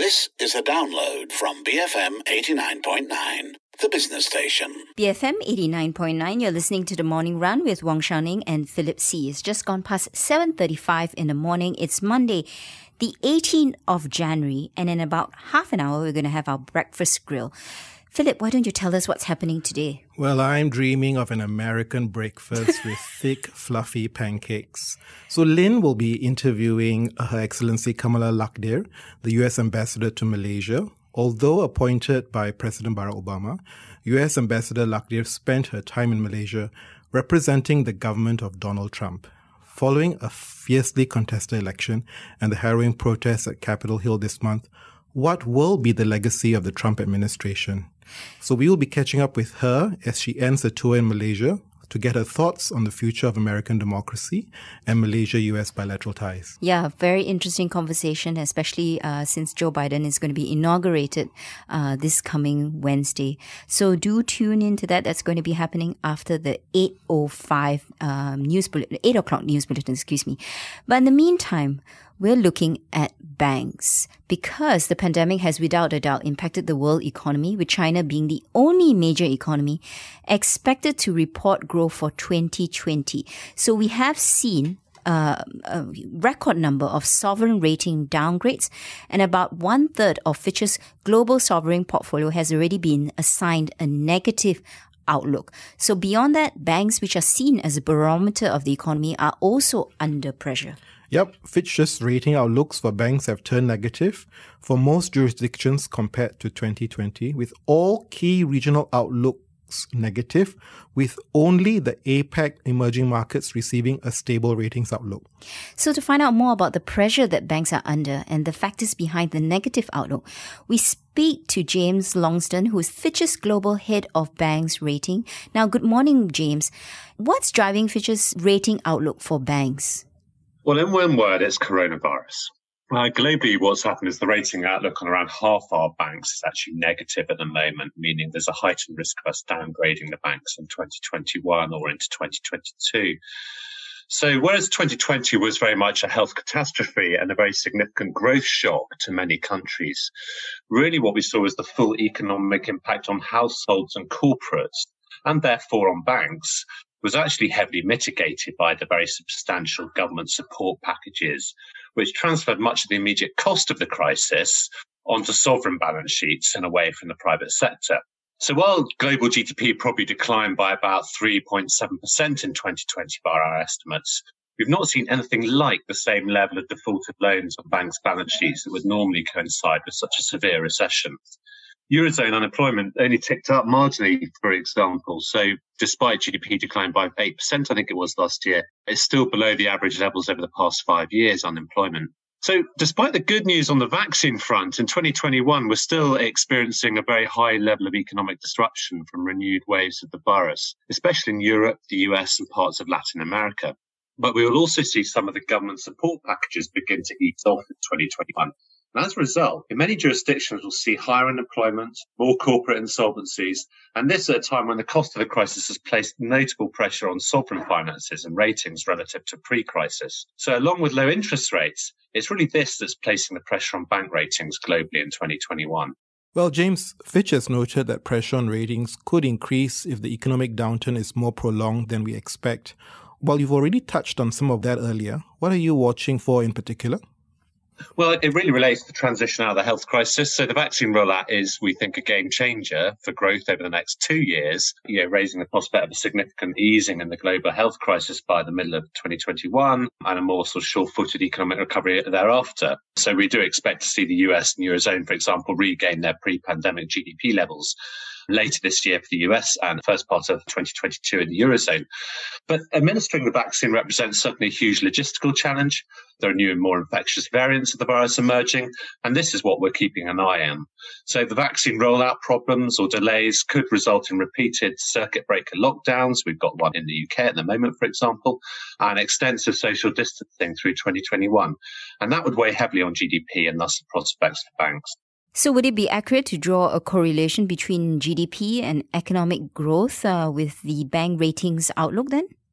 This is a download from BFM 89.9, the business station. BFM 89.9, you're listening to The Morning Run with Wong Shao-ning and Philip C. It's just gone past 7:35 in the morning. It's Monday, the 18th of January, and in about half an hour, we're going to have our breakfast grill. Philip, why don't you tell us what's happening today? Well, I'm dreaming of an American breakfast with thick, fluffy pancakes. So Lynn will be interviewing Her Excellency Kamala Lakdir, the U.S. Ambassador to Malaysia. Although appointed by President Barack Obama, U.S. Ambassador Lakdir spent her time in Malaysia representing the government of Donald Trump. Following a fiercely contested election and the harrowing protests at Capitol Hill this month, what will be the legacy of the Trump administration? So we will be catching up with her as she ends a tour in Malaysia to get her thoughts on the future of American democracy and Malaysia-US bilateral ties. Yeah, very interesting conversation, especially since Joe Biden is going to be inaugurated this coming Wednesday. So do tune into that. That's going to be happening after the 8:05 news bulletin, 8 o'clock news bulletin, But in the meantime, we're looking at banks because the pandemic has without a doubt impacted the world economy, with China being the only major economy expected to report growth for 2020. So we have seen a record number of sovereign rating downgrades, and about 1/3 of Fitch's global sovereign portfolio has already been assigned a negative outlook. So beyond that, banks, which are seen as a barometer of the economy, are also under pressure. Yep, Fitch's rating outlooks for banks have turned negative for most jurisdictions compared to 2020, with all key regional outlooks negative, with only the APAC emerging markets receiving a stable ratings outlook. So to find out more about the pressure that banks are under and the factors behind the negative outlook, we speak to James Longston, who is Fitch's Global Head of Banks Rating. Now, good morning, James. What's driving Fitch's rating outlook for banks? Well, in one word, it's coronavirus. Globally, what's happened is the rating outlook on around half our banks is actually negative at the moment, meaning there's a heightened risk of us downgrading the banks in 2021 or into 2022. So whereas 2020 was very much a health catastrophe and a very significant growth shock to many countries, really what we saw was the full economic impact on households and corporates, and therefore on banks, was actually heavily mitigated by the very substantial government support packages, which transferred much of the immediate cost of the crisis onto sovereign balance sheets and away from the private sector. So while global GDP probably declined by about 3.7% in 2020 by our estimates, we've not seen anything like the same level of defaulted loans on banks' balance sheets that would normally coincide with such a severe recession. Eurozone unemployment only ticked up marginally, for example. So despite GDP decline by 8%, I think it was last year, it's still below the average levels over the past 5 years, unemployment. So despite the good news on the vaccine front, in 2021, we're still experiencing a very high level of economic disruption from renewed waves of the virus, especially in Europe, the US and parts of Latin America. But we will also see some of the government support packages begin to ease off in 2021. And as a result, in many jurisdictions, we'll see higher unemployment, more corporate insolvencies, and this at a time when the cost of the crisis has placed notable pressure on sovereign finances and ratings relative to pre-crisis. So along with low interest rates, it's really this that's placing the pressure on bank ratings globally in 2021. Well, James, Fitch has noted that pressure on ratings could increase if the economic downturn is more prolonged than we expect. While you've already touched on some of that earlier, what are you watching for in particular? Well, it really relates to the transition out of the health crisis. So the vaccine rollout is, we think, a game changer for growth over the next 2 years, raising the prospect of a significant easing in the global health crisis by the middle of 2021 and a more sort of sure-footed economic recovery thereafter. So we do expect to see the US and Eurozone, for example, regain their pre-pandemic GDP levels later this year for the US and the first part of 2022 in the Eurozone. But administering the vaccine represents certainly a huge logistical challenge. There are new and more infectious variants of the virus emerging, and this is what we're keeping an eye on. So the vaccine rollout problems or delays could result in repeated circuit breaker lockdowns. We've got one in the UK at the moment, for example, and extensive social distancing through 2021. And that would weigh heavily on GDP and thus the prospects for banks. So would it be accurate to draw a correlation between GDP and economic growth with the bank ratings outlook then?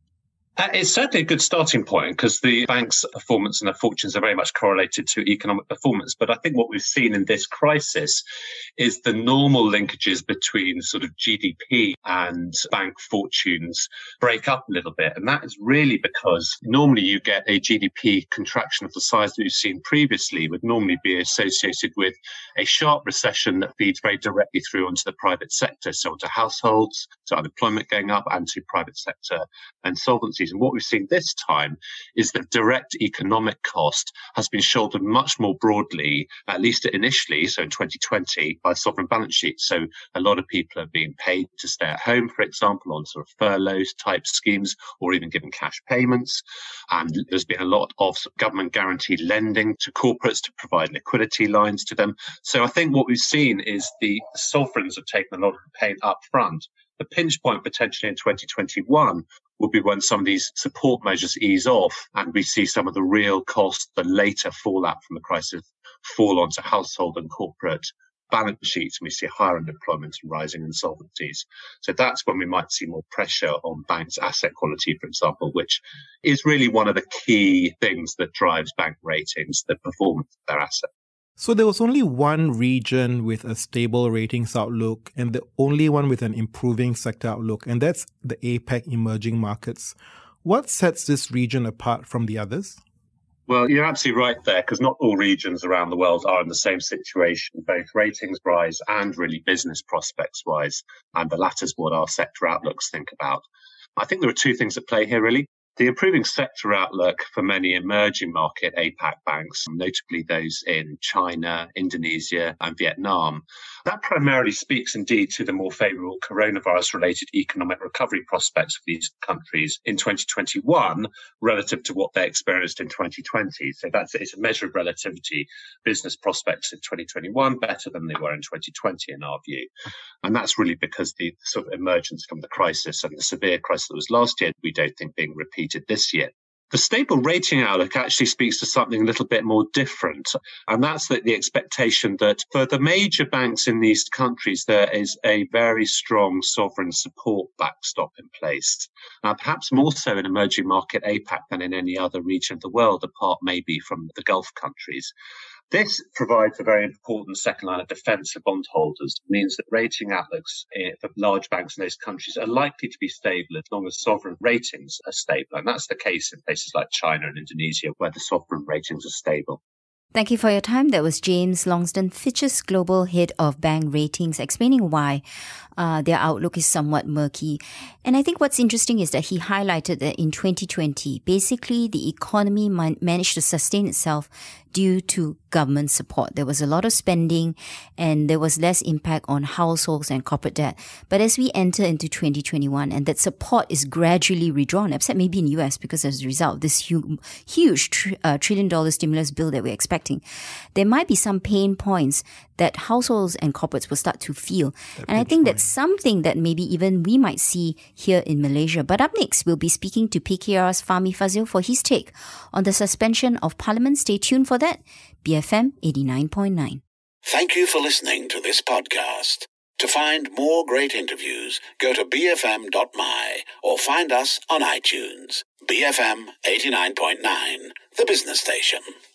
It's certainly a good starting point because the bank's performance and their fortunes are very much correlated to economic performance. But I think what we've seen in this crisis is the normal linkages between sort of GDP and bank fortunes break up a little bit. And that is really because normally you get a GDP contraction of the size that we've seen previously would normally be associated with a sharp recession that feeds very directly through onto the private sector, so onto households, to unemployment going up, and to private sector insolvencies. And what we've seen this time is that direct economic cost has been shouldered much more broadly, at least initially, so in 2020, by sovereign balance sheets. So a lot of people are being paid to stay at home, for example, on sort of furloughs type schemes, or even given cash payments. And there's been a lot of government guaranteed lending to corporates to provide liquidity lines to them. So I think what we've seen is the sovereigns have taken a lot of the pain up front. The pinch point potentially in 2021 will be when some of these support measures ease off and we see some of the real costs, the later fallout from the crisis, fall onto household and corporate balance sheets, and we see higher unemployment and rising insolvencies. So that's when we might see more pressure on banks' asset quality, for example, which is really one of the key things that drives bank ratings, the performance of their assets. So there was only one region with a stable ratings outlook and the only one with an improving sector outlook, and that's the APEC emerging markets. What sets this region apart from the others? Well, you're absolutely right there, because not all regions around the world are in the same situation, both ratings-wise and really business prospects-wise, and the latter is what our sector outlooks think about. I think there are two things at play here, really. The improving sector outlook for many emerging market APAC banks, notably those in China, Indonesia and Vietnam, that primarily speaks indeed to the more favourable coronavirus-related economic recovery prospects for these countries in 2021 relative to what they experienced in 2020. So it's a measure of relativity. Business prospects in 2021 better than they were in 2020 in our view. And that's really because the sort of emergence from the crisis and the severe crisis that was last year, we don't think being repeated this year. The stable rating outlook actually speaks to something a little bit more different, and that's the expectation that for the major banks in these countries, there is a very strong sovereign support backstop in place. Perhaps more so in emerging market APAC than in any other region of the world, apart maybe from the Gulf countries. This provides a very important second line of defence for bondholders. It means that rating outlooks for large banks in those countries are likely to be stable as long as sovereign ratings are stable. And that's the case in places like China and Indonesia, where the sovereign ratings are stable. Thank you for your time. That was James Longston, Fitch's Global Head of Bank Ratings, explaining why their outlook is somewhat murky. And I think what's interesting is that he highlighted that in 2020, basically the economy managed to sustain itself due to government support. There was a lot of spending and there was less impact on households and corporate debt. But as we enter into 2021 and that support is gradually withdrawn, except maybe in the US because as a result of this huge $1 trillion stimulus bill that we're expecting, there might be some pain points that households and corporates will start to feel. And I think that's something that maybe even we might see here in Malaysia. But up next, we'll be speaking to PKR's Fahmi Fazil for his take on the suspension of Parliament. Stay tuned for that. BFM 89.9. Thank you for listening to this podcast. To find more great interviews, go to bfm.my or find us on iTunes. BFM 89.9, the business station.